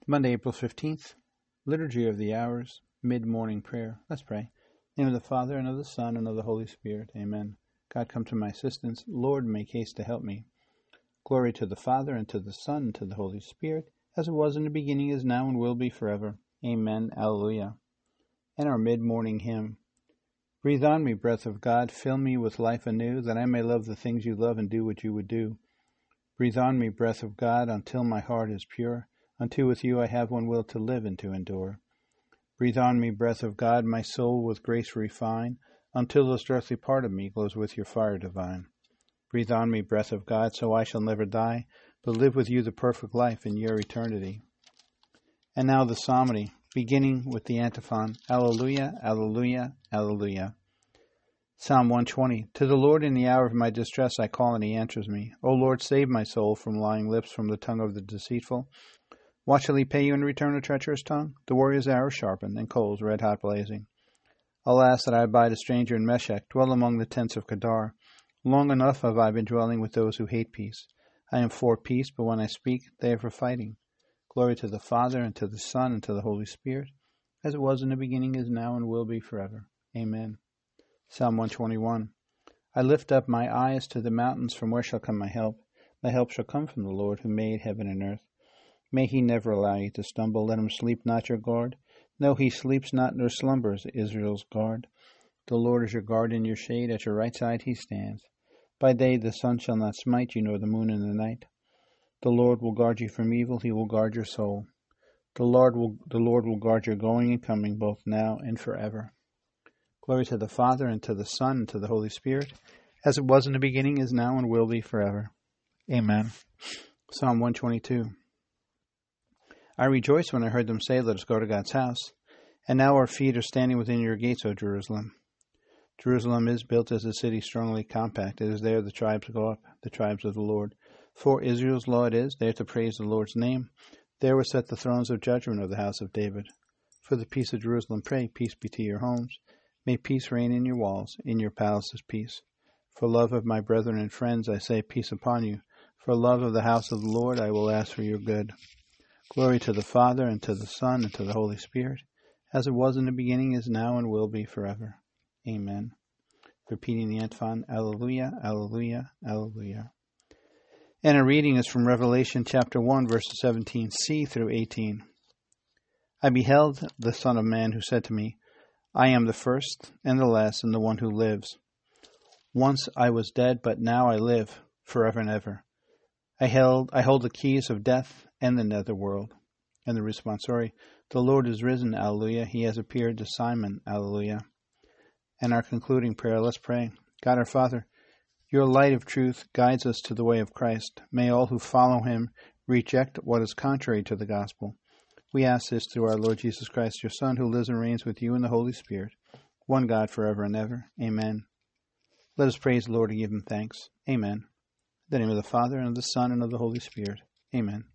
Monday, April 15th, Liturgy of the Hours, Mid-Morning Prayer. Let's pray. In the name of the Father, and of the Son, and of the Holy Spirit. Amen. God, come to my assistance. Lord, make haste to help me. Glory to the Father, and to the Son, and to the Holy Spirit, as it was in the beginning, is now, and will be forever. Amen. Alleluia. And our mid-morning hymn. Breathe on me, breath of God, fill me with life anew, that I may love the things you love and do what you would do. Breathe on me, breath of God, until my heart is pure, until with you I have one will to live and to endure. Breathe on me, breath of God, my soul with grace refine, until this earthly part of me glows with your fire divine. Breathe on me, breath of God, so I shall never die, but live with you the perfect life in your eternity. And now the psalmody, beginning with the antiphon, Alleluia, Alleluia, Alleluia. Psalm 120. To the Lord in the hour of my distress I call, and he answers me. O Lord, save my soul from lying lips, from the tongue of the deceitful. What shall he pay you in return, a treacherous tongue? The warrior's arrow sharpened, and coals red-hot blazing. Alas, that I abide a stranger in Meshech, dwell among the tents of Kedar. Long enough have I been dwelling with those who hate peace. I am for peace, but when I speak, they are for fighting. Glory to the Father, and to the Son, and to the Holy Spirit, as it was in the beginning, is now, and will be forever. Amen. Psalm 121. I lift up my eyes to the mountains, from where shall come my help? My help shall come from the Lord, who made heaven and earth. May he never allow you to stumble. Let him sleep not, your guard. No, he sleeps not nor slumbers, Israel's guard. The Lord is your guard and your shade. At your right side he stands. By day the sun shall not smite you, nor the moon in the night. The Lord will guard you from evil. He will guard your soul. The Lord will guard your going and coming, both now and forever. Glory to the Father, and to the Son, and to the Holy Spirit, as it was in the beginning, is now, and will be forever. Amen. Psalm 122. I rejoiced when I heard them say, let us go to God's house. And now our feet are standing within your gates, O Jerusalem. Jerusalem is built as a city strongly compact. It is there the tribes go up, the tribes of the Lord. For Israel's law it is, there to praise the Lord's name. There were set the thrones of judgment of the house of David. For the peace of Jerusalem pray, peace be to your homes. May peace reign in your walls, in your palaces peace. For love of my brethren and friends I say peace upon you. For love of the house of the Lord I will ask for your good. Glory to the Father, and to the Son, and to the Holy Spirit, as it was in the beginning, is now, and will be forever. Amen. Repeating the antiphon, Alleluia, Alleluia, Alleluia. And a reading is from Revelation chapter 1, verses 17c through 18. I beheld the Son of Man, who said to me, I am the first and the last, and the one who lives. Once I was dead, but now I live, forever and ever. I hold the keys of death and the netherworld. And the responsorial, the Lord is risen, Alleluia. He has appeared to Simon, Alleluia. And our concluding prayer, let's pray. God our Father, your light of truth guides us to the way of Christ. May all who follow him reject what is contrary to the gospel. We ask this through our Lord Jesus Christ, your Son, who lives and reigns with you in the Holy Spirit, one God forever and ever. Amen. Let us praise the Lord and give him thanks. Amen. In the name of the Father, and of the Son, and of the Holy Spirit. Amen.